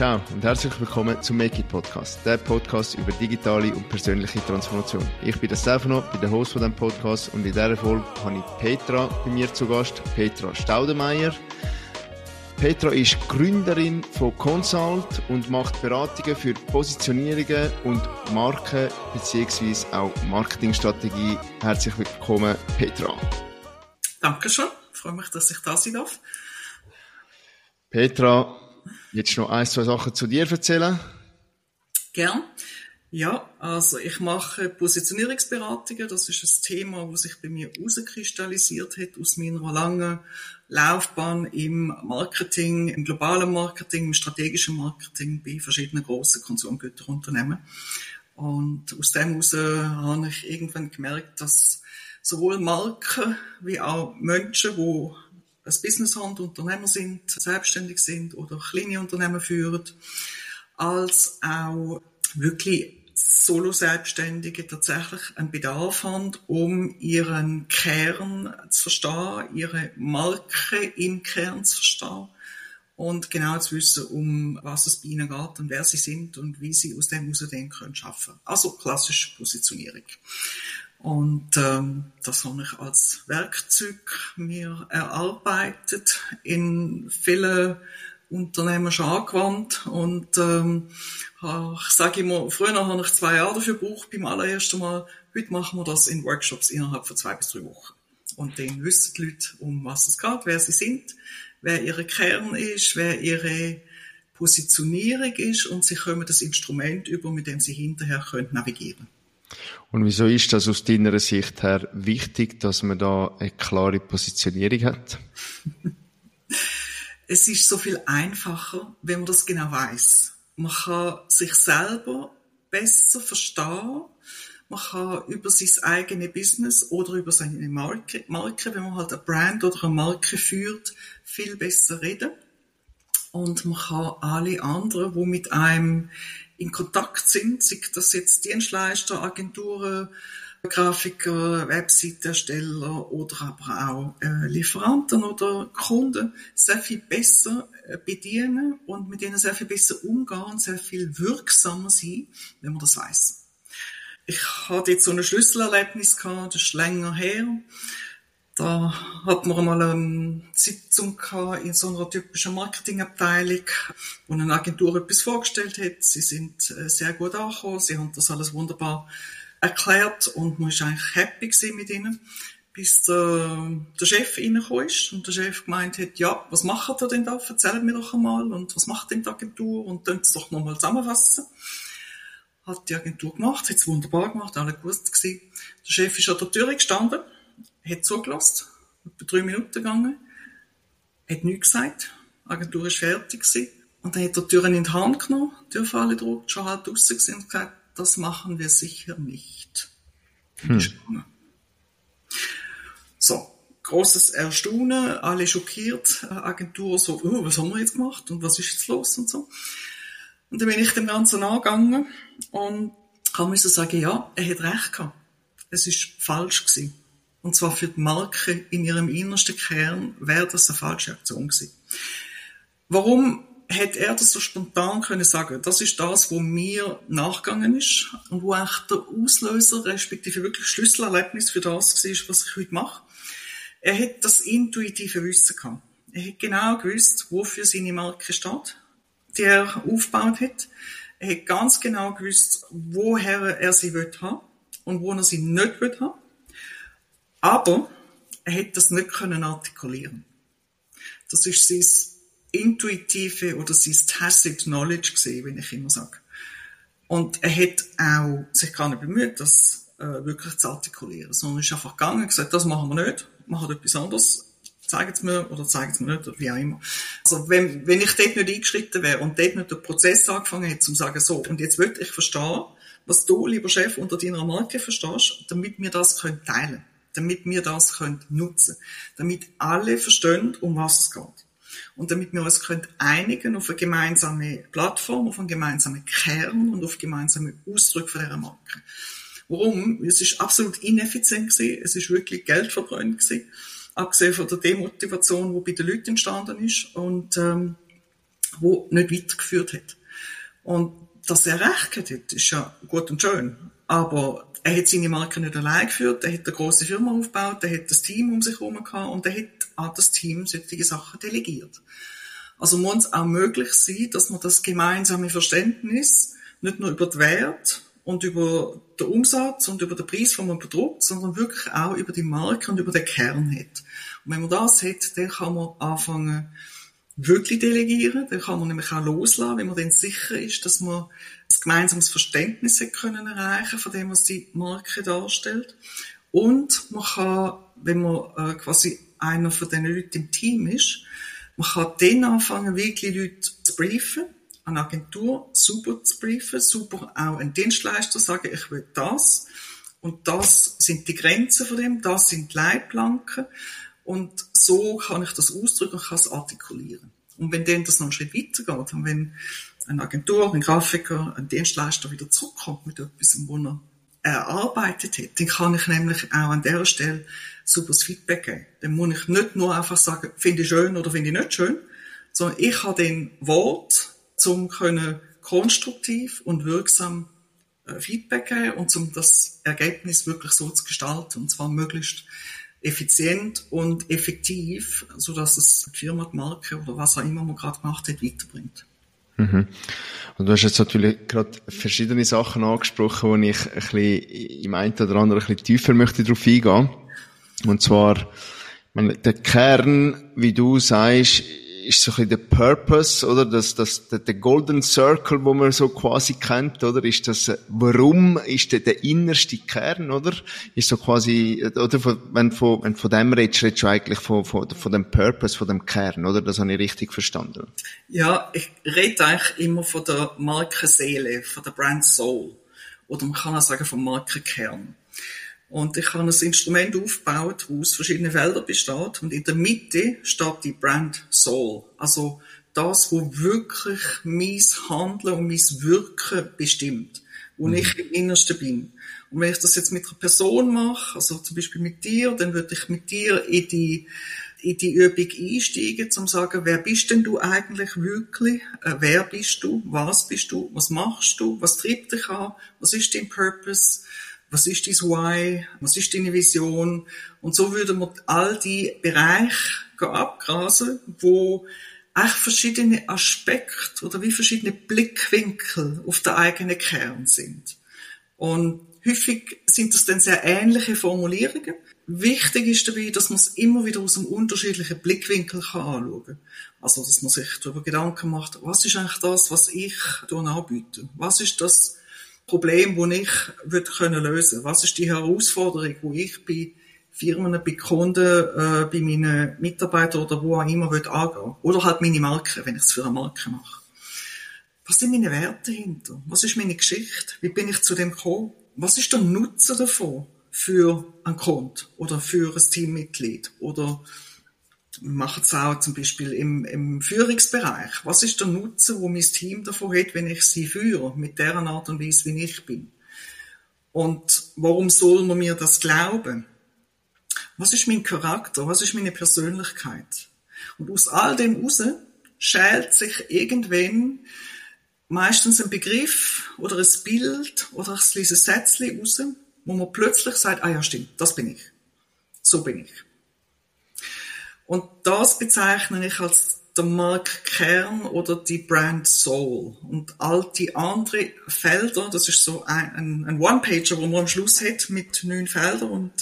Ciao und herzlich willkommen zum Make It Podcast, der Podcast über digitale und persönliche Transformation. Ich bin der Stefano, bin der Host von diesem Podcast und in dieser Folge habe ich Petra bei mir zu Gast, Petra Staudenmeier. Petra ist Gründerin von Consult und macht Beratungen für Positionierungen und Marken bzw. auch Marketingstrategie. Herzlich willkommen, Petra. Dankeschön, ich freue mich, dass ich da sein darf. Petra, jetzt noch ein, zwei Sachen zu dir erzählen? Gern. Ja, also ich mache Positionierungsberatungen. Das ist ein Thema, das sich bei mir herauskristallisiert hat aus meiner langen Laufbahn im Marketing, im globalen Marketing, im strategischen Marketing bei verschiedenen grossen Konsumgüterunternehmen. Und aus dem heraus habe ich irgendwann gemerkt, dass sowohl Marken wie auch Menschen, die ein Business haben, Unternehmer sind, selbstständig sind oder kleine Unternehmen führen, als auch wirklich Solo-Selbstständige tatsächlich einen Bedarf haben, um ihren Kern zu verstehen, ihre Marke im Kern zu verstehen und genau zu wissen, um was es bei ihnen geht und wer sie sind und wie sie aus dem heraus den können schaffen. Also klassische Positionierung. Und das habe ich als Werkzeug mir erarbeitet, in vielen Unternehmen schon angewandt und ich sage immer, früher habe ich 2 Jahre dafür gebraucht beim allerersten Mal. Heute machen wir das in Workshops innerhalb von 2 bis 3 Wochen. Und dann wissen die Leute, um was es geht, wer sie sind, wer ihre Kern ist, wer ihre Positionierung ist und sie kommen das Instrument über, mit dem sie hinterher navigieren können. Und wieso ist das aus deiner Sicht her wichtig, dass man da eine klare Positionierung hat? Es ist so viel einfacher, wenn man das genau weiss. Man kann sich selber besser verstehen. Man kann über sein eigenes Business oder über seine Marke, wenn man halt eine Brand oder eine Marke führt, viel besser reden. Und man kann alle anderen, die mit einem in Kontakt sind, sei das jetzt Dienstleister, Agenturen, Grafiker, Webseitenersteller oder aber auch Lieferanten oder Kunden, sehr viel besser bedienen und mit ihnen sehr viel besser umgehen und sehr viel wirksamer sein, wenn man das weiss. Ich hatte jetzt so ein Schlüsselerlebnis gehabt, das ist länger her. Da hat man einmal eine Sitzung gehabt in so einer typischen Marketingabteilung, wo eine Agentur etwas vorgestellt hat. Sie sind sehr gut angekommen, sie haben das alles wunderbar erklärt und man war eigentlich happy mit ihnen, bis der Chef reingekommen ist und der Chef gemeint hat, ja, was macht ihr denn da? Erzählt mir doch einmal und was macht denn die Agentur und könnt es doch nochmal zusammenfassen. Hat die Agentur gemacht, hat es wunderbar gemacht, alle gut gewesen. Der Chef ist an der Tür gestanden, hat zugelassen, etwa 3 Minuten gegangen, hat nichts gesagt, die Agentur war fertig gewesen. Und dann hat er die Türen in die Hand genommen, die Türfalle gedruckt, schon halb draussen gewesen und gesagt, das machen wir sicher nicht. So, grosses Erstaunen, alle schockiert, Agentur so, was haben wir jetzt gemacht und was ist jetzt los und so. Und dann bin ich dem Ganzen angegangen und musste sagen, ja, er hat recht gehabt. Es ist falsch gewesen. Und zwar für die Marke in ihrem innersten Kern wäre das eine falsche Aktion gewesen. Warum hätte er das so spontan können sagen? Das ist das, wo mir nachgegangen ist und wo echt der Auslöser, respektive wirklich Schlüsselerlebnis für das war, was ich heute mache. Er hat das intuitive Wissen gehabt. Er hat genau gewusst, wofür seine Marke steht, die er aufgebaut hat. Er hat ganz genau gewusst, woher er sie haben und wo er sie nicht haben. Aber er hätte das nicht artikulieren. Das ist sein intuitive oder sein tacit knowledge gewesen, wie ich immer sage. Und er hat auch sich gar nicht bemüht, das wirklich zu artikulieren, sondern ist einfach gegangen und gesagt, das machen wir nicht, machen etwas anderes, zeigen es mir oder zeigen es mir nicht, oder wie auch immer. Also wenn ich dort nicht eingeschritten wäre und dort nicht der Prozess angefangen hätte, zum sagen, so, und jetzt will ich verstehen, was du, lieber Chef, unter deiner Marke verstehst, damit wir das teilen können. Damit wir das nutzen können, damit alle verstehen, um was es geht. Und damit wir uns einigen auf eine gemeinsame Plattform, auf einen gemeinsamen Kern und auf gemeinsame Ausdrücke von dieser Marke. Warum? Es ist absolut ineffizient gewesen, es ist wirklich geldverbrennend gewesen, abgesehen von der Demotivation, die bei den Leuten entstanden ist. Und wo nicht weitergeführt hat. Und dass er recht hat, ist ja gut und schön. Aber er hat seine Marke nicht allein geführt, er hat eine grosse Firma aufgebaut, er hat das Team um sich herum gehabt und er hat an das Team solche Sachen delegiert. Also muss es auch möglich sein, dass man das gemeinsame Verständnis nicht nur über den Wert und über den Umsatz und über den Preis, den man bedruckt, sondern wirklich auch über die Marke und über den Kern hat. Und wenn man das hat, dann kann man anfangen, wirklich delegieren, dann kann man nämlich auch loslassen, wenn man dann sicher ist, dass man ein gemeinsames Verständnis hat können erreichen von dem, was die Marke darstellt. Und man kann, wenn man quasi einer von den Leuten im Team ist, man kann dann anfangen, wirklich Leute zu briefen, eine Agentur super zu briefen, super auch einen Dienstleister sagen, ich will das und das sind die Grenzen von dem, das sind die Leitplanken. Und so kann ich das ausdrücken und kann es artikulieren. Und wenn dann das noch einen Schritt weitergeht, und wenn eine Agentur, ein Grafiker, ein Dienstleister wieder zurückkommt mit etwas, was er erarbeitet hat, dann kann ich nämlich auch an dieser Stelle super Feedback geben. Dann muss ich nicht nur einfach sagen, finde ich schön oder finde ich nicht schön, sondern ich habe den Wort, um konstruktiv und wirksam Feedback geben und um das Ergebnis wirklich so zu gestalten, und zwar möglichst effizient und effektiv, so dass es die Firma, die Marke oder was auch immer man gerade gemacht hat, weiterbringt. Mhm. Und du hast jetzt natürlich gerade verschiedene Sachen angesprochen, wo ich ein bisschen im einen oder anderen ein bisschen tiefer möchte drauf eingehen. Und zwar, ich meine, der Kern, wie du sagst, ist so ein bisschen der Purpose, oder? Der Golden Circle, wo man so quasi kennt, oder? Ist das, warum ist der innerste Kern, oder? Ist so quasi, oder? Wenn du von dem redest du eigentlich von dem Purpose, von dem Kern, oder? Das habe ich richtig verstanden. Ja, ich rede eigentlich immer von der Markenseele, von der Brand Soul. Oder man kann auch sagen vom Markenkern. Und ich habe ein Instrument aufgebaut, das aus verschiedenen Feldern besteht. Und in der Mitte steht die Brand Soul. Also das, wo wirklich mein Handeln und mein Wirken bestimmt. Wo ich im Innersten bin. Und wenn ich das jetzt mit einer Person mache, also zum Beispiel mit dir, dann würde ich mit dir in die Übung einsteigen, um zu sagen, wer bist denn du eigentlich wirklich? Wer bist du? Was bist du? Was machst du? Was treibt dich an? Was ist dein Purpose? Was ist dein Why? Was ist deine Vision? Und so würden wir all die Bereiche abgrasen, wo echt verschiedene Aspekte oder wie verschiedene Blickwinkel auf den eigenen Kern sind. Und häufig sind das dann sehr ähnliche Formulierungen. Wichtig ist dabei, dass man es immer wieder aus einem unterschiedlichen Blickwinkel anschauen kann. Also, dass man sich darüber Gedanken macht, was ist eigentlich das, was ich anbiete? Was ist das Problem, das ich lösen können? Was ist die Herausforderung, die ich bei Firmen, bei Kunden, bei meinen Mitarbeitern oder wo auch immer angehen? Oder halt meine Marke, wenn ich es für eine Marke mache. Was sind meine Werte dahinter? Was ist meine Geschichte? Wie bin ich zu dem gekommen? Was ist der Nutzen davon für einen Kunden oder für ein Teammitglied? Oder wir machen es auch zum Beispiel im Führungsbereich. Was ist der Nutzen, wo mein Team davon hat, wenn ich sie führe, mit der Art und Weise, wie ich bin? Und warum soll man mir das glauben? Was ist mein Charakter? Was ist meine Persönlichkeit? Und aus all dem heraus schält sich irgendwann meistens ein Begriff oder ein Bild oder ein kleines Sätzchen raus, wo man plötzlich sagt, ah ja, stimmt, das bin ich. So bin ich. Und das bezeichne ich als der Markenkern oder die Brand Soul. Und all die anderen Felder, das ist so ein One-Pager, wo man am Schluss hat mit 9 Feldern und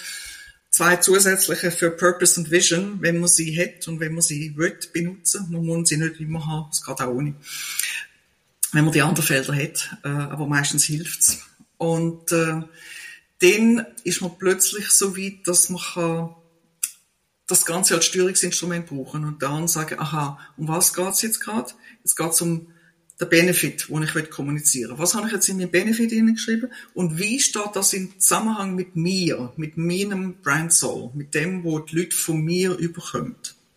2 zusätzliche für Purpose und Vision, wenn man sie hat und wenn man sie will benutzen. Man muss sie nicht immer haben, es geht auch ohne. Wenn man die anderen Felder hat, aber meistens hilft's. Und dann ist man plötzlich so weit, dass man kann das Ganze als Steuerungsinstrument brauchen und dann sagen, aha, um was geht's jetzt gerade? Jetzt geht's um den Benefit, den ich kommunizieren will. Was habe ich jetzt in meinem Benefit hineingeschrieben? Und wie steht das im Zusammenhang mit mir, mit meinem Brand Soul, mit dem, wo die Leute von mir überkommen?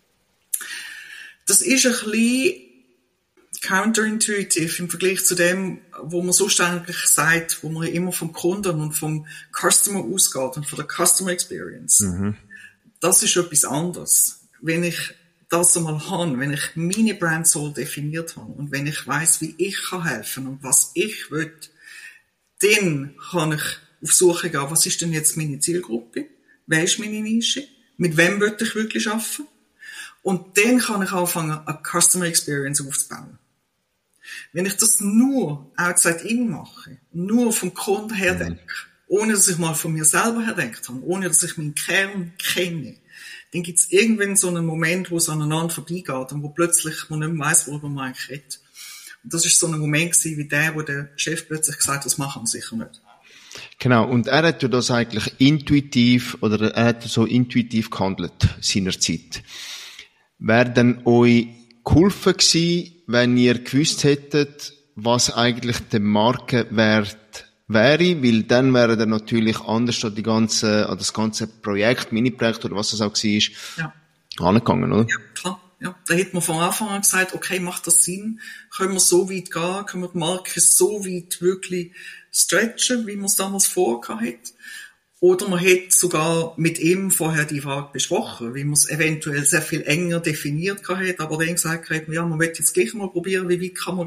Das ist ein bisschen counterintuitive im Vergleich zu dem, wo man sonst eigentlich sagt, wo man immer vom Kunden und vom Customer ausgeht und von der Customer Experience. Das ist etwas anderes. Wenn ich das einmal habe, wenn ich meine Brand Soul definiert habe und wenn ich weiss, wie ich kann helfen und was ich will, dann kann ich auf Suche gehen, was ist denn jetzt meine Zielgruppe? Wer ist meine Nische? Mit wem will ich wirklich arbeiten? Und dann kann ich anfangen, eine Customer Experience aufzubauen. Wenn ich das nur outside in mache, nur vom Kunden her denke, ohne dass ich mal von mir selber her gedacht habe, ohne dass ich meinen Kern kenne, dann gibt es irgendwann so einen Moment, wo es aneinander vorbeigeht und wo plötzlich man nicht mehr weiss, worüber man eigentlich redet. Und das ist so ein Moment gewesen, wie der, wo der Chef plötzlich gesagt hat, das machen wir sicher nicht. Genau, und er hat ja das eigentlich intuitiv, oder er hat so intuitiv gehandelt seinerzeit. Wäre denn euch geholfen gewesen, wenn ihr gewusst hättet, was eigentlich der Markenwert wäre, weil dann wäre dann natürlich anders an das ganze Projekt, Mini-Projekt oder was es auch war, angegangen, oder? Ja, klar. Ja, da hätte man von Anfang an gesagt, okay, macht das Sinn? Können wir so weit gehen? Können wir die Marke so weit wirklich stretchen, wie man es damals vorgehabt hat? Oder man hätte sogar mit ihm vorher die Frage besprochen, wie man es eventuell sehr viel enger definiert hat, aber dann gesagt hat, ja, man möchte jetzt gleich mal probieren, wie weit kann man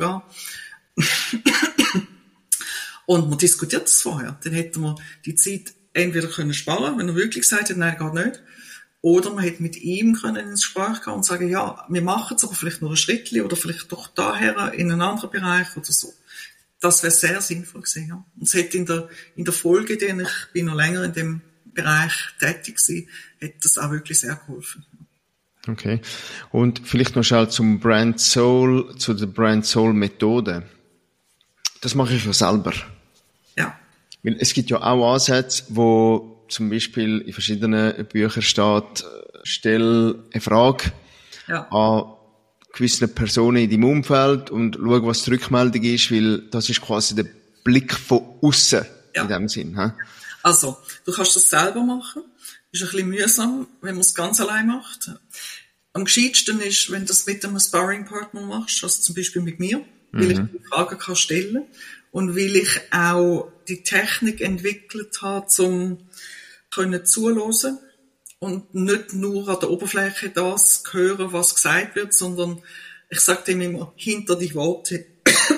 gehen. Und man diskutiert es vorher. Dann hätte man die Zeit entweder können sparen, wenn er wirklich gesagt hat, nein, geht nicht. Oder man hätte mit ihm können ins Gespräch gehen und sagen, ja, wir machen es aber vielleicht nur ein Schrittchen oder vielleicht doch daher in einen anderen Bereich oder so. Das wäre sehr sinnvoll gewesen, ja. Und es hätte in der Folge, denn ich bin noch länger in dem Bereich tätig gewesen, hätte das auch wirklich sehr geholfen. Okay. Und vielleicht noch schnell zu der Brand Soul Methode. Das mache ich ja selber. Ja. Weil es gibt ja auch Ansätze, wo zum Beispiel in verschiedenen Büchern steht, stell eine Frage an gewissen Personen in deinem Umfeld und schau, was die Rückmeldung ist, weil das ist quasi der Blick von aussen in dem Sinn. He? Also, du kannst das selber machen. Ist ein bisschen mühsam, wenn man es ganz allein macht. Am gescheitsten ist, wenn du das mit einem Sparring-Partner machst, also zum Beispiel mit mir, weil ich die Fragen kann stellen und weil ich auch die Technik entwickelt habe, um zuhören und nicht nur an der Oberfläche das hören, was gesagt wird, sondern ich sage dem immer, hinter die Worte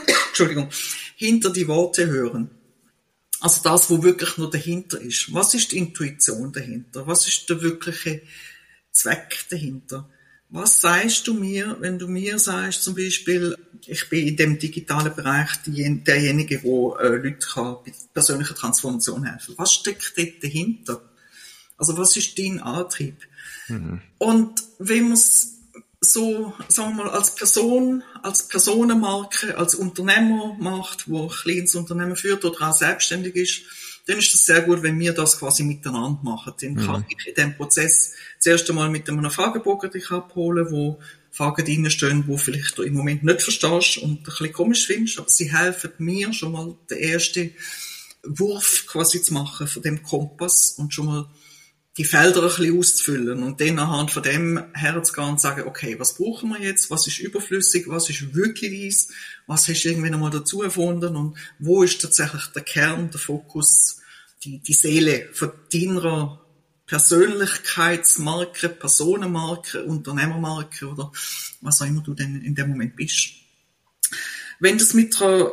hören. Also das, wo wirklich nur dahinter ist. Was ist die Intuition dahinter? Was ist der wirkliche Zweck dahinter? Was sagst du mir, wenn du mir sagst, zum Beispiel, ich bin in dem digitalen Bereich derjenige, wo Leute bei persönlicher Transformation helfen. Was steckt dort dahinter? Also was ist dein Antrieb? Und wenn man es so, sagen wir mal, als Person, als Personenmarke, als Unternehmer macht, wo ein kleines Unternehmen führt oder auch selbstständig ist, dann ist es sehr gut, wenn wir das quasi miteinander machen. Dann kann ich in diesem Prozess zuerst einmal mit einem Fragebogen dich abholen, wo Fragen drinstehen, die vielleicht du im Moment nicht verstehst und ein bisschen komisch findest, aber sie helfen mir schon mal den ersten Wurf quasi zu machen von dem Kompass und schon mal die Felder ein bisschen auszufüllen und dann anhand von dem herzugehen und sagen, okay, was brauchen wir jetzt, was ist überflüssig, was ist wirklich dies, was hast du irgendwann einmal dazu erfunden und wo ist tatsächlich der Kern, der Fokus, die Seele von deiner Persönlichkeitsmarke, Personenmarke, Unternehmermarke oder was auch immer du denn in dem Moment bist. Wenn ich es mit einer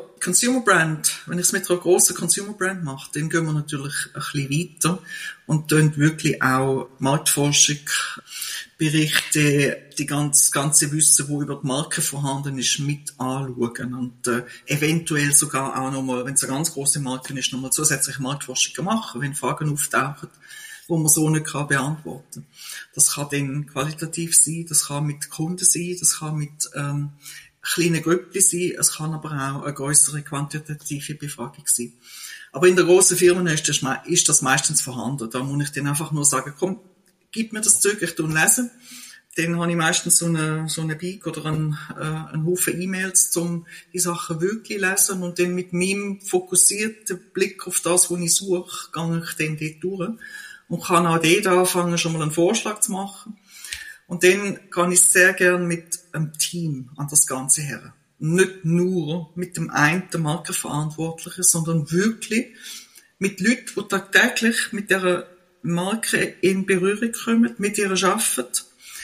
grossen Consumer Brand mache, dann gehen wir natürlich ein bisschen weiter und tun wirklich auch Marktforschung, Berichte, die ganze Wissen, wo über die Marke vorhanden ist, mit anschauen und eventuell sogar auch nochmal, wenn es eine ganz grosse Marke ist, nochmal zusätzliche Marktforschung machen, wenn Fragen auftauchen, wo man so nicht beantworten kann. Das kann dann qualitativ sein, das kann mit Kunden sein, das kann mit kleine Grüppchen sein, es kann aber auch eine grössere quantitative Befragung sein. Aber in der grossen Firma ist das meistens vorhanden. Da muss ich dann einfach nur sagen, komm, gib mir das Zeug, ich tu lesen. Dann habe ich meistens so eine Big oder einen Haufen E-Mails, um die Sachen wirklich zu lesen und dann mit meinem fokussierten Blick auf das, was ich suche, gehe ich dann dort durch und kann auch dort anfangen, schon mal einen Vorschlag zu machen. Und dann gehe ich sehr gern mit einem Team an das Ganze her. Nicht nur mit dem einen Markenverantwortlichen, sondern wirklich mit Leuten, die tagtäglich mit dieser Marke in Berührung kommen, mit ihr arbeiten,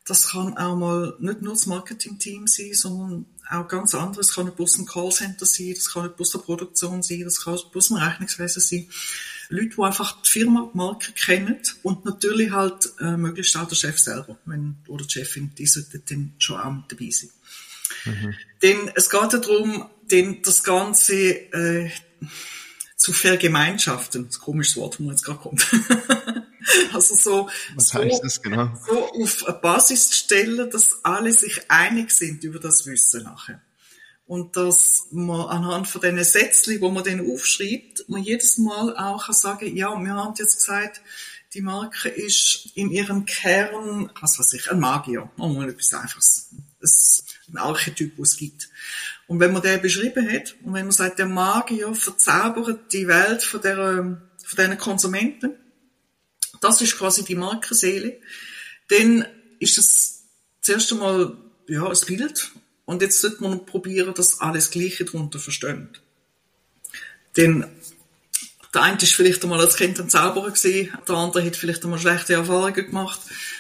Das kann auch mal nicht nur das Marketing-Team sein, sondern auch ganz anderes. Es kann nicht bloß ein Callcenter sein, das kann nicht bloß der Produktion sein, das kann nicht bloß ein Rechnungswesen sein. Leute, die einfach die Firma, die Marke kennen und natürlich halt möglichst auch der Chef selber, oder die Chefin, die sollten dann schon auch mit dabei sein. Denn es geht ja darum, das Ganze zu vergemeinschaften. Das komische Wort, das mir jetzt gerade kommt. Also Was heißt das genau? So auf eine Basis zu stellen, dass alle sich einig sind über das Wissen nachher. Und dass man anhand von diesen Sätzchen, die man dann aufschreibt, man jedes Mal auch kann sagen, ja, wir haben jetzt gesagt, die Marke ist in ihrem Kern, was weiß ich, ein Magier. Mal etwas Einfaches. Ein Archetyp, den es gibt. Und wenn man den beschrieben hat, und wenn man sagt, der Magier verzaubert die Welt von diesen Konsumenten, das ist quasi die Markenseele, dann ist das zuerst einmal, ja, ein Bild. Und jetzt sollte man probieren, dass alles Gleiche darunter versteht. Denn der eine ist vielleicht einmal als Kind ein Zauberer gewesen, der andere hat vielleicht einmal schlechte Erfahrungen gemacht,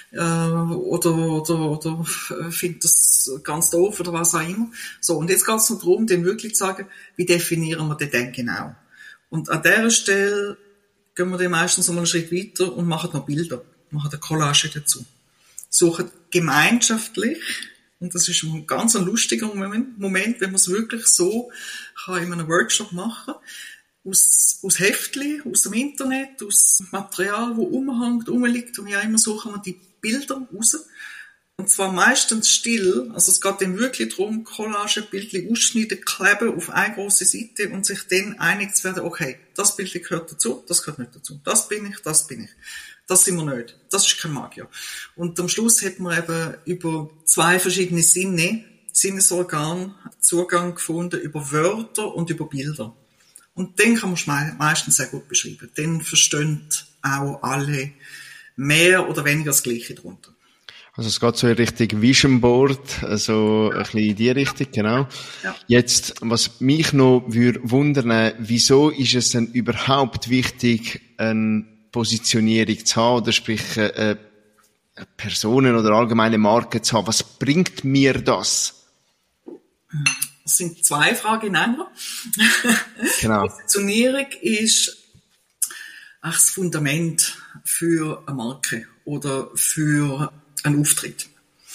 oder findet das ganz doof oder was auch immer. So, und jetzt geht es noch darum, den wirklich zu sagen, wie definieren wir den denn genau? Und an dieser Stelle gehen wir dann meistens noch einen Schritt weiter und machen noch Bilder, machen eine Collage dazu. Suchen gemeinschaftlich, und das ist ein ganz lustiger Moment, wenn man es wirklich so kann in einem Workshop machen, aus Heftchen, aus dem Internet, aus Material, das rumhängt, rumliegt, und ja immer suchen wir die Bilder raus. Und zwar meistens still, also es geht dann wirklich darum, Collage, Bildchen ausschneiden, kleben auf eine grosse Seite und sich dann einig zu werden, okay, das Bildchen gehört dazu, das gehört nicht dazu, das bin ich, das bin ich. Das sind wir nicht. Das ist kein Magier. Und am Schluss hat man eben über 2 verschiedene Sinnesorgane Zugang gefunden, über Wörter und über Bilder. Und den kann man meistens sehr gut beschreiben. Den verstehen auch alle mehr oder weniger das Gleiche darunter. Also es geht so in Richtung Vision Board, also ein bisschen in die Richtung, genau. Ja. Jetzt, was mich noch wundern, wieso ist es denn überhaupt wichtig, eine Positionierung zu haben, oder sprich Personen oder allgemeine Marken zu haben? Was bringt mir das? Das sind 2 Fragen in einer. Genau. Positionierung ist das Fundament für eine Marke oder für einen Auftritt.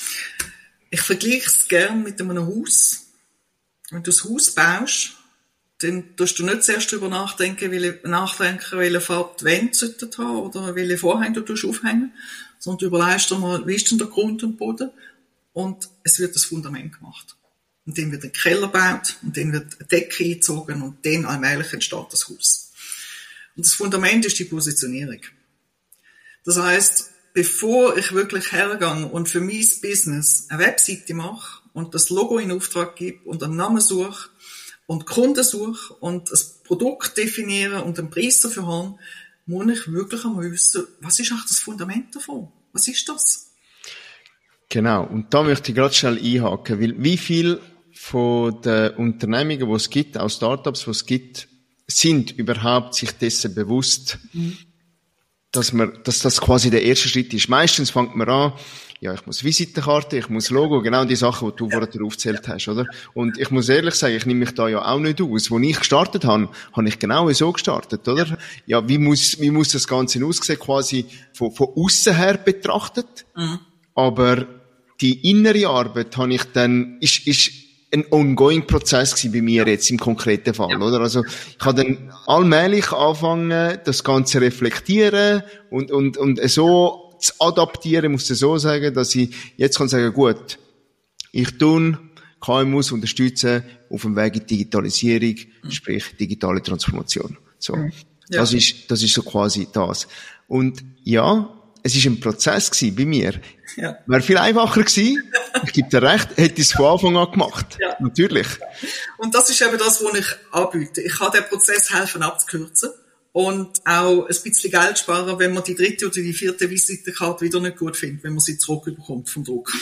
Ich vergleiche es gerne mit einem Haus. Wenn du das Haus baust, dann tust du nicht zuerst darüber nachdenken, welche Farbe die Wände sollten haben oder welche Vorhänge du aufhängen, sondern du überlegst dir mal, wie ist denn der Grund und Boden, und es wird das Fundament gemacht. Und dann wird ein Keller gebaut, und dann wird eine Decke eingezogen, und dann allmählich entsteht das Haus. Und das Fundament ist die Positionierung. Das heisst, bevor ich wirklich hergehe und für mein Business eine Webseite mache und das Logo in Auftrag gebe und einen Namen suche und Kunden suche und ein Produkt definiere und einen Preis dafür habe, muss ich wirklich einmal wissen, was ist eigentlich das Fundament davon? Was ist das? Genau. Und da möchte ich gerade schnell einhaken, weil wie viel von den Unternehmungen, die es gibt, auch Startups, die es gibt, sind überhaupt sich dessen bewusst, dass das quasi der erste Schritt ist. Meistens fängt man an, ja, ich muss Visitenkarte, ich muss Logo, genau die Sachen, die du vorher aufgezählt hast, oder? Und ich muss ehrlich sagen, ich nehme mich da ja auch nicht aus. Wo ich gestartet habe, habe ich genau so gestartet, oder? Ja, wie muss das Ganze aussehen, quasi von aussen her betrachtet? Aber die innere Arbeit habe ich dann, ist ein ongoing Prozess gewesen bei mir jetzt im konkreten Fall, oder? Also, ich habe dann allmählich angefangen, das Ganze reflektieren und so zu adaptieren, muss ich so sagen, dass ich jetzt kann sagen, gut, ich tue KMUs unterstützen auf dem Weg in die Digitalisierung, sprich digitale Transformation. So. Ja. Das ist so quasi das. Und ja, es ist ein Prozess gewesen bei mir. Ja. Wäre viel einfacher gewesen. Ich gebe dir recht, hätte ich es von Anfang an gemacht. Ja. Natürlich. Und das ist eben das, was ich anbiete. Ich kann den Prozess helfen abzukürzen und auch ein bisschen Geld sparen, wenn man die 3. oder die 4. Visitenkarte wieder nicht gut findet, wenn man sie zurückbekommt vom Druck.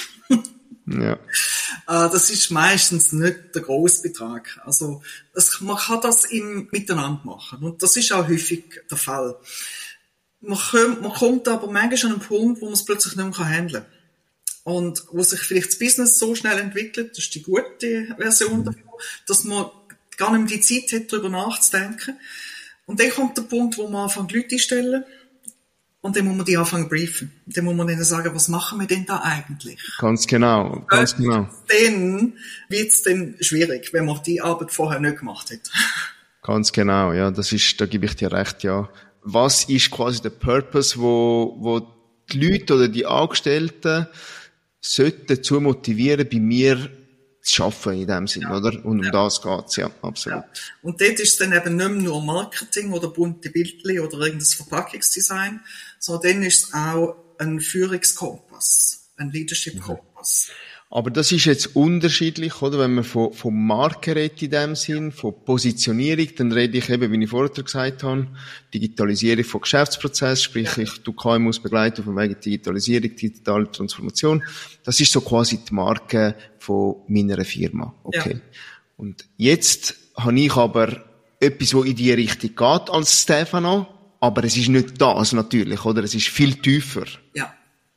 Ja. Das ist meistens nicht der grosse Betrag. Also, man kann das miteinander machen. Und das ist auch häufig der Fall. Man kommt aber manchmal an einen Punkt, wo man es plötzlich nicht mehr handeln kann. und wo sich vielleicht das Business so schnell entwickelt, das ist die gute Version davon, dass man gar nicht mehr die Zeit hat, darüber nachzudenken. Und dann kommt der Punkt, wo man anfängt, Leute einstellen. Und dann muss man die anfangen zu briefen. Dann muss man denen sagen, was machen wir denn da eigentlich? Ganz genau, ganz genau. Dann wird's dann schwierig, wenn man die Arbeit vorher nicht gemacht hat. Ganz genau, ja, da gebe ich dir recht, ja. Was ist quasi der Purpose, wo die Leute oder die Angestellten sollten dazu motivieren, bei mir zu arbeiten in dem Sinn, oder? Und um das geht's, ja, absolut. Ja. Und dort ist es dann eben nicht mehr nur Marketing oder bunte Bildchen oder irgendein Verpackungsdesign, sondern dann ist es auch ein Führungskompass, ein Leadership-Kompass. Aber das ist jetzt unterschiedlich, oder? Wenn man von Marke redet in dem Sinn, von Positionierung, dann rede ich eben, wie ich vorher gesagt habe, Digitalisierung von Geschäftsprozessen, sprich, ich tu KMUs begleiten auf dem Weg Digitalisierung, digitale Transformation. Das ist so quasi die Marke von meiner Firma. Okay. Ja. Und jetzt habe ich aber etwas, wo in die Richtung geht als Stefano, aber es ist nicht das natürlich, oder? Es ist viel tiefer. Ja.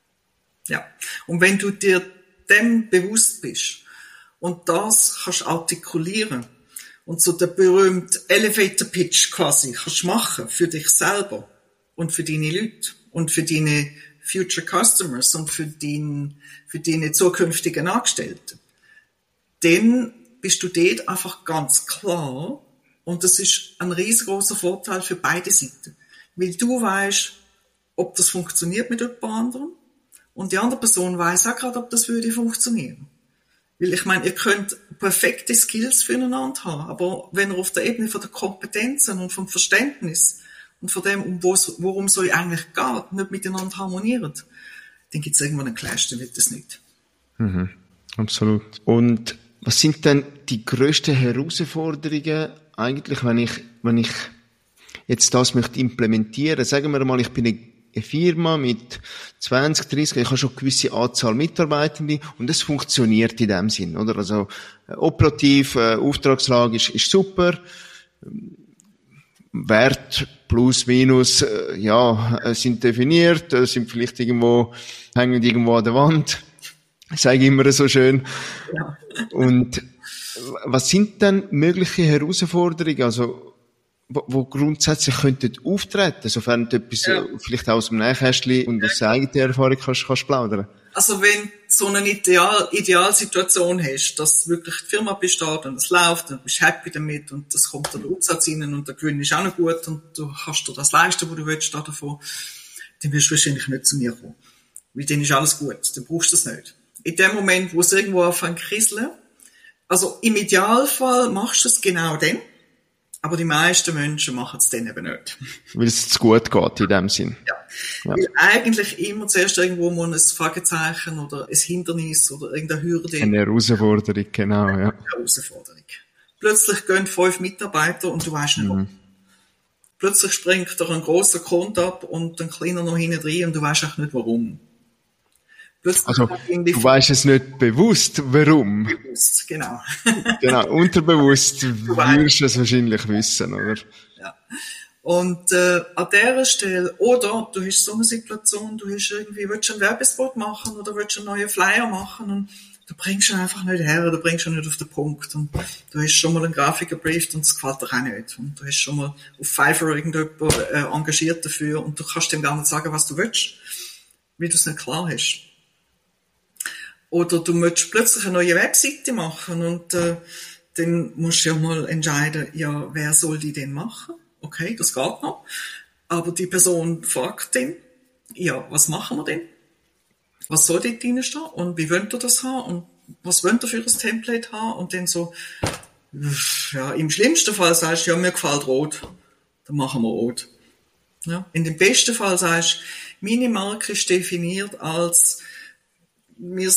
Ja. Und wenn du dir dem bewusst bist und das kannst artikulieren und so der berühmte Elevator Pitch quasi kannst machen für dich selber und für deine Leute und für deine Future Customers und für deine zukünftigen Angestellten, dann bist du dort einfach ganz klar und das ist ein riesengroßer Vorteil für beide Seiten, weil du weißt, ob das funktioniert mit jemand anderem. Und die andere Person weiss auch gerade, ob das würde funktionieren. Weil ich meine, ihr könnt perfekte Skills füreinander haben, aber wenn ihr auf der Ebene von der Kompetenzen und vom Verständnis und von dem, worum es euch eigentlich geht, nicht miteinander harmoniert, dann gibt es irgendwann einen Clash, dann wird das nicht. Mhm, absolut. Und was sind denn die grössten Herausforderungen eigentlich, wenn ich jetzt das möchte implementieren? Sagen wir mal, ich bin eine Firma mit 20, 30, ich habe schon eine gewisse Anzahl Mitarbeitende und es funktioniert in dem Sinn, oder? Also, operativ, Auftragslage ist super. Wert plus, minus, sind definiert, sind vielleicht hängen irgendwo an der Wand. Ich sage immer so schön. Ja. Und was sind denn mögliche Herausforderungen? Also, wo grundsätzlich könnten auftreten, sofern du etwas vielleicht aus dem Nähkästchen und aus eigener Erfahrung kannst plaudern. Also wenn du so eine Idealsituation hast, dass wirklich die Firma besteht und es läuft und du bist happy damit und das kommt der Umsatz rein und der Gewinn ist auch noch gut und du kannst dir das leisten, was du willst davon, dann wirst du wahrscheinlich nicht zu mir kommen. Weil dann ist alles gut, dann brauchst du das nicht. In dem Moment, wo es irgendwo anfängt zu kriseln, also im Idealfall machst du es genau dann, aber die meisten Menschen machen es dann eben nicht. Weil es zu gut geht in dem Sinn. Ja. Weil eigentlich immer zuerst irgendwo mal ein Fragezeichen oder ein Hindernis oder irgendeine Hürde. Eine Herausforderung, genau, ja. Eine Herausforderung. Plötzlich gehen 5 Mitarbeiter und du weisst nicht warum. Plötzlich springt da ein grosser Kunde ab und ein kleiner noch hinten drin und du weisst auch nicht warum. Plötzlich also, du weisst es nicht bewusst, warum. Bewusst, genau. Genau, unterbewusst wirst du es wahrscheinlich wissen, oder? Ja. Und an dieser Stelle, oder du hast so eine Situation, willst einen Werbespot machen oder willst einen neuen Flyer machen und du bringst ihn einfach nicht her, du bringst ihn nicht auf den Punkt und du hast schon mal einen Grafiker gebrieft und es gefällt dir auch nicht und du hast schon mal auf Fiverr irgendjemanden engagiert dafür und du kannst dem gar nicht sagen, was du willst, weil du es nicht klar hast. Oder du möchtest plötzlich eine neue Webseite machen und dann musst du ja mal entscheiden, ja, wer soll die denn machen? Okay, das geht noch. Aber die Person fragt dann, ja, was machen wir denn? Was soll dort drinstehen? Und wie wollt ihr das haben? Und was wollt ihr für ein Template haben? Und dann so, ja, im schlimmsten Fall sagst du, ja, mir gefällt rot. Dann machen wir rot. Ja, in dem besten Fall sagst du, meine Marke ist definiert als wir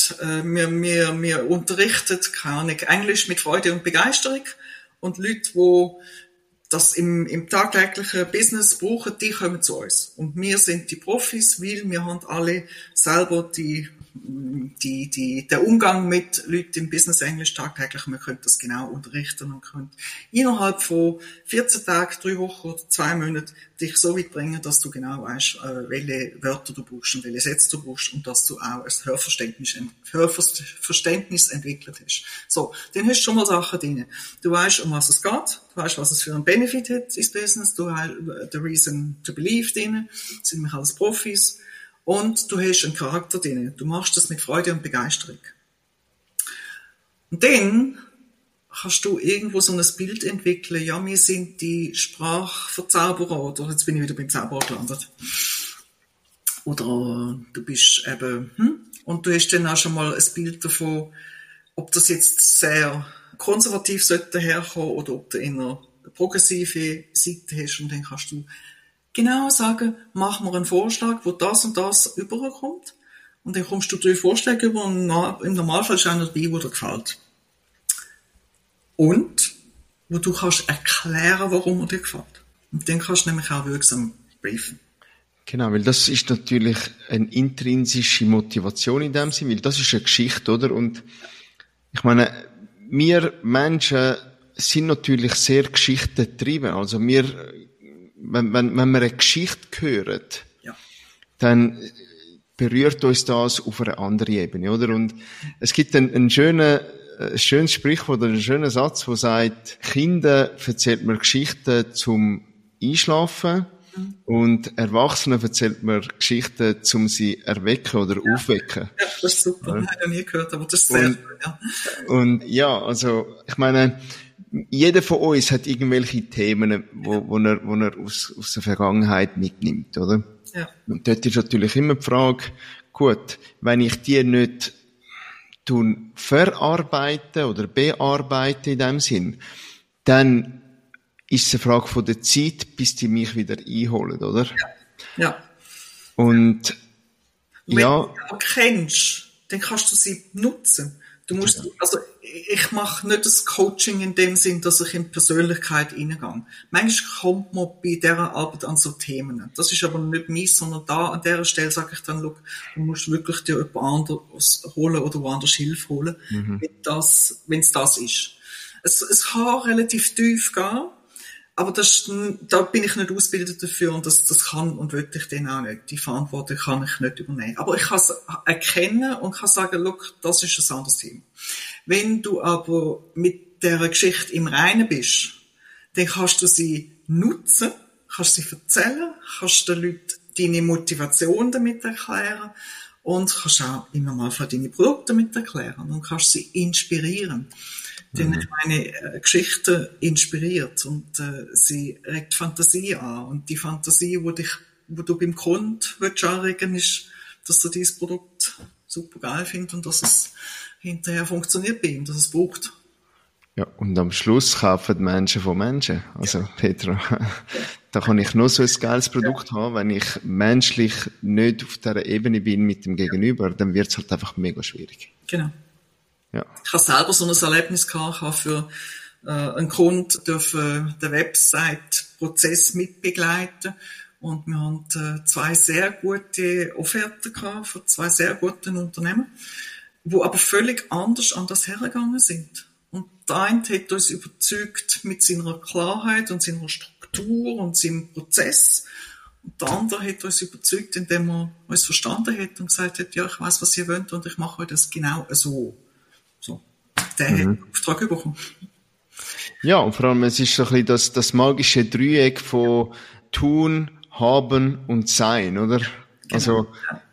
unterrichten, keine Ahnung, Englisch mit Freude und Begeisterung und Leute, die das im tagtäglichen Business brauchen, die kommen zu uns. Und wir sind die Profis, weil wir haben alle selber die der Umgang mit Leuten im Business Englisch tagtäglich, man könnte das genau unterrichten und könnte innerhalb von 14 Tagen, 3 Wochen oder 2 Monaten dich so weit bringen, dass du genau weißt, welche Wörter du brauchst und welche Sätze du brauchst und dass du auch ein Hörverständnis entwickelt hast. So, dann hast du schon mal Sachen drin. Du weißt, um was es geht, du weißt, was es für einen Benefit hat ins Business, du hast the reason to believe drin, das sind nämlich alles Profis. Und du hast einen Charakter drin. Du machst das mit Freude und Begeisterung. Und dann kannst du irgendwo so ein Bild entwickeln, ja, wir sind die Sprachverzauberer, oder jetzt bin ich wieder beim Zauberer gelandet. Oder du bist eben, und du hast dann auch schon mal ein Bild davon, ob das jetzt sehr konservativ sollte herkommen oder ob du eine progressive Seite hast und dann kannst du genau sagen, mach mir einen Vorschlag, wo das und das überkommt. Und dann kommst du 3 Vorschläge über und im Normalfall ist einer dabei, der dir gefällt. Und wo du kannst erklären, warum er dir gefällt. Und dann kannst du nämlich auch wirksam briefen. Genau, weil das ist natürlich eine intrinsische Motivation in dem Sinne, weil das ist eine Geschichte, oder? Und ich meine, wir Menschen sind natürlich sehr geschichtengetrieben. Also wenn wir eine Geschichte hören, ja, dann berührt uns das auf einer anderen Ebene, oder? Und es gibt ein schönes Sprichwort oder einen schönen Satz, der sagt, Kinder erzählt man Geschichten zum Einschlafen und Erwachsenen erzählt man Geschichten zum sie erwecken oder aufwecken. Ja, das ist super. Ja. Habe ich noch nie gehört, aber das ist sehr schön, ja. Und ja, also, ich meine, jeder von uns hat irgendwelche Themen, wo er aus der Vergangenheit mitnimmt, oder? Ja. Und dort ist natürlich immer die Frage, gut, wenn ich die nicht verarbeiten oder bearbeiten in dem Sinn, dann ist es eine Frage von der Zeit, bis die mich wieder einholen, oder? Ja. Ja. Und wenn du sie kennst, dann kannst du sie nutzen. Du musst, also, ich mache nicht das Coaching in dem Sinn, dass ich in Persönlichkeit reingehe. Manchmal kommt man bei dieser Arbeit an so Themen. Das ist aber nicht meins, sondern da, an dieser Stelle sage ich dann, look, du musst wirklich dir jemand anderes holen oder woanders Hilfe holen, wenn es das ist. Es kann relativ tief gehen, aber da bin ich nicht ausgebildet dafür und das kann und will ich dann auch nicht. Die Verantwortung kann ich nicht übernehmen. Aber ich kann es erkennen und kann sagen, look, das ist ein anderes Thema. Wenn du aber mit dieser Geschichte im Reinen bist, dann kannst du sie nutzen, kannst sie erzählen, kannst den Leuten deine Motivation damit erklären und kannst auch im Normalfall deine Produkte damit erklären und kannst sie inspirieren. Denn ich meine, Geschichte inspiriert und sie regt Fantasie an. Und die Fantasie, wo du beim Kunden anregen willst, ist, dass er dieses Produkt super geil findet und dass es hinterher funktioniert bei ihm, dass es braucht. Ja, und am Schluss kaufen die Menschen von Menschen. Also, ja. Petra, da kann ich nur so ein geiles Produkt haben, wenn ich menschlich nicht auf dieser Ebene bin mit dem Gegenüber, dann wird es halt einfach mega schwierig. Genau. Ja. Ich habe selber so ein Erlebnis gehabt, ich habe für einen Kunden den Website-Prozess mitbegleiten und wir haben 2 sehr gute Offerten gehabt von 2 sehr guten Unternehmen, die aber völlig anders an das hergegangen sind. Und der eine hat uns überzeugt mit seiner Klarheit und seiner Struktur und seinem Prozess. Und der andere hat uns überzeugt, indem er uns verstanden hat und gesagt hat, ja, ich weiss, was ihr wollt und ich mache euch das genau so. So. Der hat den Auftrag bekommen. Ja, und vor allem, es ist so ein bisschen das magische Dreieck von Tun, Haben und Sein, oder? Genau. Also,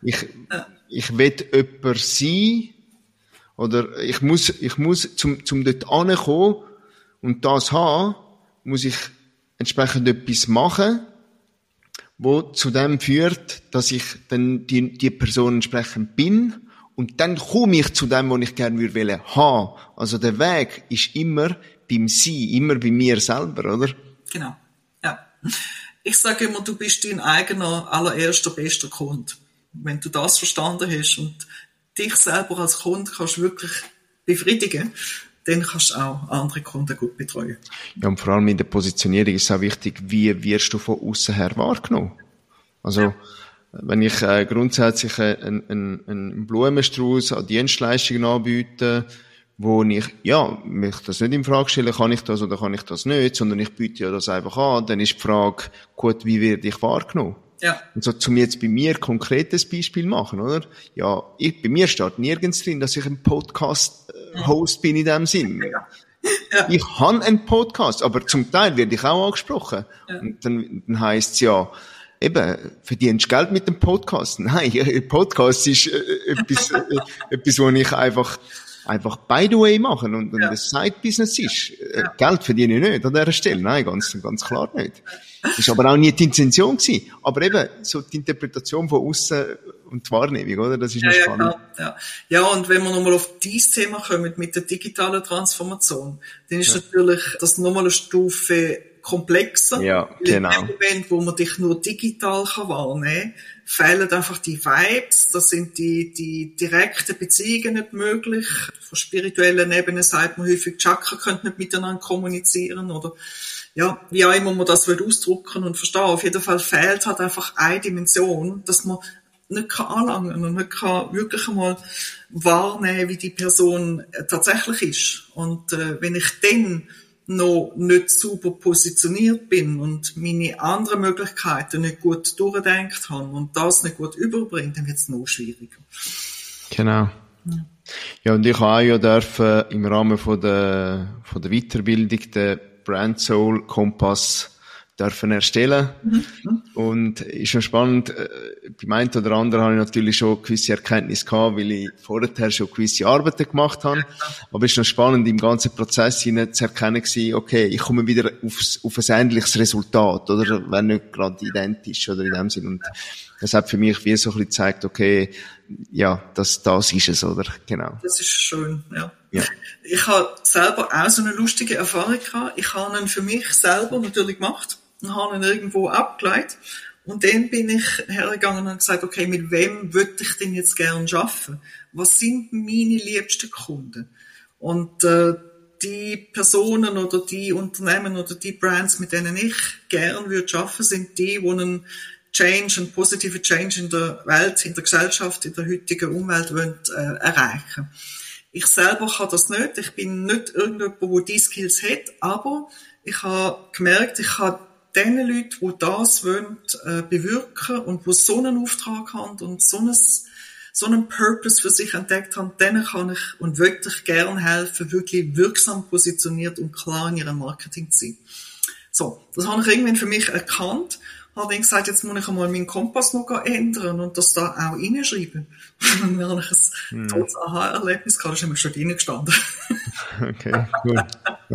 ich will jemand sein, oder ich muss, zum dort ankommen und das haben, muss ich entsprechend etwas machen, wo zu dem führt, dass ich dann die Person entsprechend bin. Und dann komme ich zu dem, was ich gerne würde haben. Also der Weg ist immer beim Sein, immer bei mir selber, oder? Genau, ja. Ich sage immer, du bist dein eigener, allererster, bester Kunde. Wenn du das verstanden hast und dich selber als Kunde kannst wirklich befriedigen, dann kannst du auch andere Kunden gut betreuen. Ja, und vor allem in der Positionierung ist es auch wichtig, wie wirst du von außen her wahrgenommen? Also, wenn ich grundsätzlich einen Blumenstrauß an Dienstleistungen anbiete, wo ich mich das nicht in Frage stelle, kann ich das oder kann ich das nicht, sondern ich biete ja das einfach an, dann ist die Frage, gut, wie werde ich wahrgenommen? Ja. Und so, zum jetzt bei mir konkretes Beispiel machen, oder? Ja, bei mir steht nirgends drin, dass ich ein Podcast-Host bin in dem Sinn. Ja. Ja. Ich habe einen Podcast, aber zum Teil werde ich auch angesprochen. Ja. Und dann heisst es ja, eben, verdienst Geld mit dem Podcast? Nein, Podcast ist etwas, wo ich einfach by the way machen und ein Side-Business ist. Geld verdiene ich nicht an dieser Stelle. Nein, ganz klar nicht. Das ist aber auch nie die Intention gewesen. Aber eben, so die Interpretation von außen und die Wahrnehmung, oder? Das ist noch spannend. Ja, und wenn wir nochmal auf dieses Thema kommen, mit der digitalen Transformation, dann ist natürlich das nochmal eine Stufe komplexer. Ja, genau. In dem Moment, wo man dich nur digital wahrnehmen kann, fehlen einfach die Vibes, da sind die direkten Beziehungen nicht möglich. Von spirituellen Ebene sagt man häufig, Chakra können nicht miteinander kommunizieren oder ja, wie auch immer man das ausdrücken und verstehen. Auf jeden Fall fehlt halt einfach eine Dimension, dass man nicht kann anlangen und nicht kann wirklich einmal wahrnehmen, wie die Person tatsächlich ist. Und wenn ich dann noch nicht super positioniert bin und meine anderen Möglichkeiten nicht gut durchgedacht habe und das nicht gut überbringe, dann wird es noch schwieriger. Genau. Ja, und ich habe auch ja dürfen im Rahmen von der Weiterbildung den Brand Soul Kompass dürfen erstellen. Und ist schon spannend, beim einen oder anderen habe ich natürlich schon gewisse Erkenntnisse gehabt, weil ich vorher schon gewisse Arbeiten gemacht habe. Aber es ist noch spannend, im ganzen Prozess hinein zu erkennen gewesen, okay, ich komme wieder auf ein ähnliches Resultat, oder? Wenn nicht gerade identisch, oder in dem Sinn. Und das hat für mich wie so ein bisschen gezeigt, okay, ja, das ist es, oder? Genau. Das ist schön, ja. Ich habe selber auch so eine lustige Erfahrung gehabt. Ich habe ihn für mich selber natürlich gemacht und habe ihn irgendwo abgeleitet. Und dann bin ich hergegangen und gesagt, okay, mit wem würde ich denn jetzt gerne arbeiten? Was sind meine liebsten Kunden? Und die Personen oder die Unternehmen oder die Brands, mit denen ich gerne würde arbeiten, sind die einen positive Change in der Welt, in der Gesellschaft, in der heutigen Umwelt erreichen. Ich selber kann das nicht. Ich bin nicht irgendjemand, der die Skills hat, aber ich habe gemerkt, ich kann den Leuten, die das wollen, bewirken und die so einen Auftrag haben und so einen Purpose für sich entdeckt haben, denen kann ich und wirklich gern helfen, wirklich wirksam positioniert und klar in ihrem Marketing zu sein. So, das habe ich irgendwann für mich erkannt. Habe dann gesagt, jetzt muss ich einmal meinen Kompass noch ändern und das da auch reinschreiben. Und dann habe ich ein tolles Aha-Erlebnis gehabt, da ist mir schon reingestanden. Okay, cool.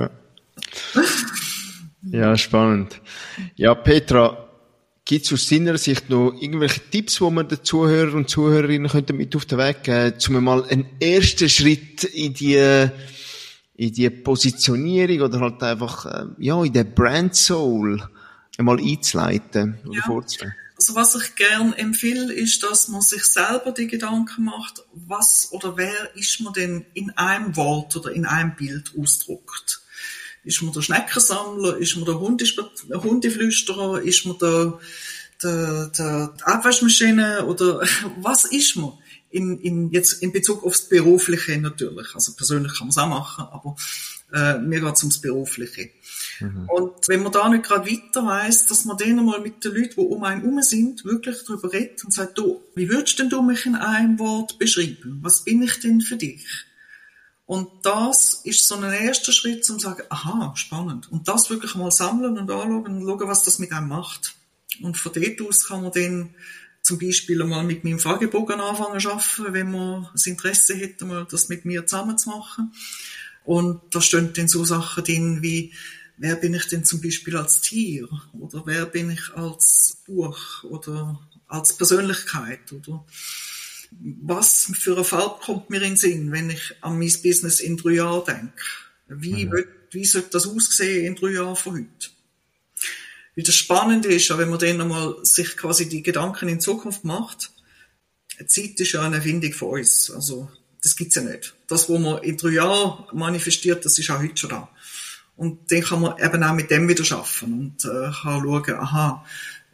Ja, spannend. Ja, Petra, gibt es aus deiner Sicht noch irgendwelche Tipps, die man den Zuhörern und Zuhörerinnen mit auf den Weg geben könnten, um mal einen ersten Schritt in die Positionierung oder halt einfach, in den Brand Soul einmal einzuleiten oder vorzustellen? Also was ich gerne empfehle, ist, dass man sich selber die Gedanken macht, was oder wer ist man denn in einem Wort oder in einem Bild ausdrückt. Ist man der Schneckensammler, ist man der Hundeflüsterer, ist man der Abwaschmaschine oder was ist man? Jetzt in Bezug aufs Berufliche natürlich. Also persönlich kann man es auch machen, aber mir geht es ums Berufliche. Und wenn man da nicht gerade weiter weiss, dass man dann mal mit den Leuten, die um einen herum sind, wirklich darüber redet und sagt, du, wie würdest denn du mich in einem Wort beschreiben? Was bin ich denn für dich? Und das ist so ein erster Schritt, um zu sagen, aha, spannend. Und das wirklich mal sammeln und anschauen und schauen, was das mit einem macht. Und von dort aus kann man dann zum Beispiel mal mit meinem Fragebogen anfangen zu arbeiten, wenn man das Interesse hätte, mal das mit mir zusammen zu machen. Und da stehen dann so Sachen drin wie, wer bin ich denn zum Beispiel als Tier? Oder wer bin ich als Buch? Oder als Persönlichkeit? Oder was für eine Farbe kommt mir in den Sinn, wenn ich an mein Business in 3 Jahren denke? Wie sollte das aussehen in 3 Jahren von heute? Wie das Spannende ist, wenn man dann nochmal sich quasi die Gedanken in Zukunft macht, Zeit ist ja eine Erfindung von uns. Also, das gibt's ja nicht. Das, was man in 3 Jahren manifestiert, das ist auch heute schon da. Und dann kann man eben auch mit dem wieder arbeiten und kann schauen, aha,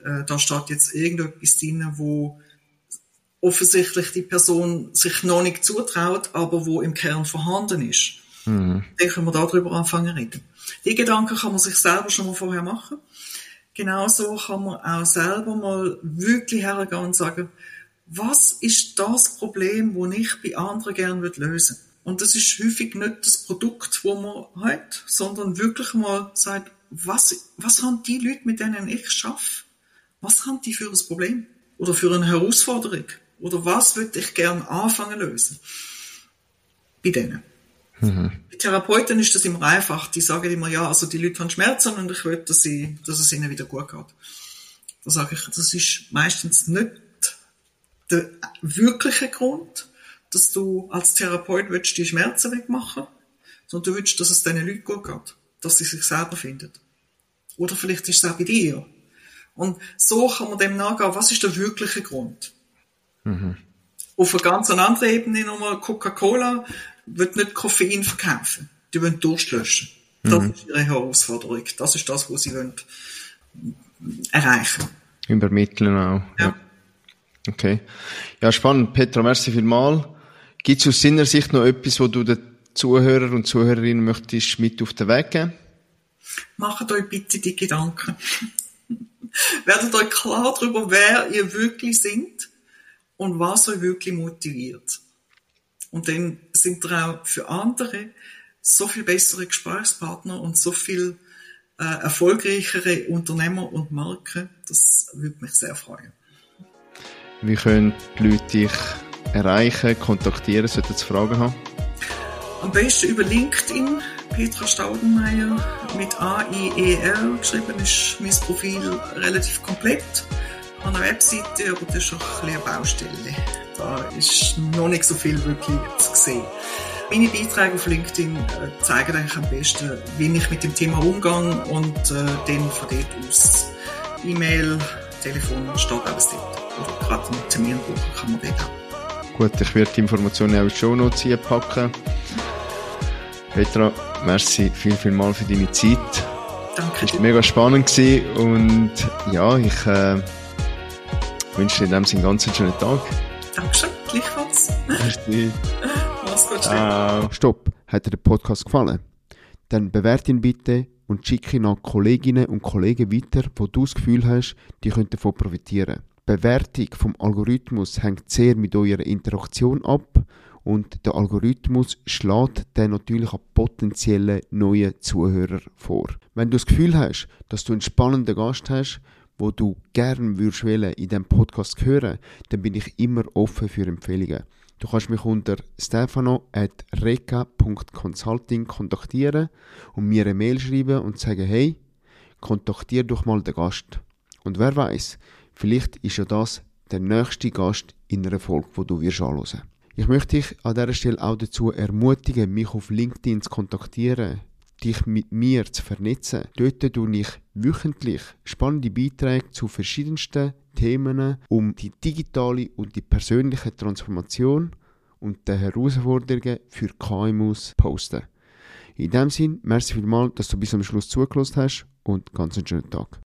da steht jetzt irgendetwas drin, wo offensichtlich die Person sich noch nicht zutraut, aber wo im Kern vorhanden ist. Dann können wir darüber anfangen zu reden. Die Gedanken kann man sich selber schon mal vorher machen. Genauso kann man auch selber mal wirklich hergehen und sagen, was ist das Problem, das ich bei anderen gerne lösen will? Und das ist häufig nicht das Produkt, das man hat, sondern wirklich mal sagt, was haben die Leute, mit denen ich arbeite? Was haben die für ein Problem? Oder für eine Herausforderung? Oder was würde ich gerne anfangen zu lösen? Bei denen. Bei Therapeuten ist das immer einfach. Die sagen immer, ja, also die Leute haben Schmerzen und ich will, dass es ihnen wieder gut geht. Da sage ich, das ist meistens nicht der wirkliche Grund, dass du als Therapeut willst, die Schmerzen wegmachen, sondern du willst, dass es diesen Leuten gut geht. Dass sie sich selber finden. Oder vielleicht ist es auch bei dir. Und so kann man dem nachgehen, was ist der wirkliche Grund? Auf einer ganz anderen Ebene nochmal, Coca-Cola wird nicht Koffein verkaufen. Die wollen Durst löschen. Das ist ihre Herausforderung. Das ist das, was sie wollen erreichen. Übermitteln auch. Ja. Okay. Ja, spannend. Petra, merci vielmals. Gibt es aus deiner Sicht noch etwas, wo du den Zuhörer und Zuhörerinnen möchtest mit auf den Weg geben? Macht euch bitte die Gedanken. Werdet euch klar darüber, wer ihr wirklich seid und was euch wirklich motiviert. Und dann sind ihr auch für andere so viel bessere Gesprächspartner und so viel erfolgreichere Unternehmer und Marken. Das würde mich sehr freuen. Wie können die Leute dich erreichen, kontaktieren, sollten sie Fragen haben? Am besten über LinkedIn. Petra Staudenmeier mit A-I-E-R geschrieben ist mein Profil relativ komplett. Ich habe eine Webseite, aber das ist auch ein bisschen eine Baustelle. Da ist noch nicht so viel wirklich zu sehen. Meine Beiträge auf LinkedIn zeigen eigentlich am besten, wie ich mit dem Thema umgehe und dann von dort aus E-Mail, Telefon steht alles dort. Oder gerade einen Termin buchen kann man dort auch. Gut, ich werde die Informationen auch in die Shownotes packen. Petra, merci vielmals für deine Zeit. Danke. Es war mega spannend gewesen und ja, ich wünsche dir in dem Sinne ganz einen schönen Tag. Dankeschön, gleichfalls. Merci. Mach's gut. Stopp. Hat dir der Podcast gefallen? Dann bewerte ihn bitte und schicke ihn an Kolleginnen und Kollegen weiter, wo du das Gefühl hast, die können davon profitieren. Die Bewertung vom Algorithmus hängt sehr mit eurer Interaktion ab und der Algorithmus schlägt dann natürlich an potenzielle neue Zuhörer vor. Wenn du das Gefühl hast, dass du einen spannenden Gast hast, wo du gerne würdest in diesem Podcast hören, dann bin ich immer offen für Empfehlungen. Du kannst mich unter stefano@reka.consulting kontaktieren und mir eine Mail schreiben und sagen, hey, kontaktier doch mal den Gast. Und wer weiß, vielleicht ist ja das der nächste Gast in einer Folge, die du wirst anhören. Ich möchte dich an dieser Stelle auch dazu ermutigen, mich auf LinkedIn zu kontaktieren, dich mit mir zu vernetzen. Dort tue ich wöchentlich spannende Beiträge zu verschiedensten Themen um die digitale und die persönliche Transformation und die Herausforderungen für KMUs posten. In diesem Sinne, merci vielmals, dass du bis zum Schluss zugelassen hast und ganz einen schönen Tag.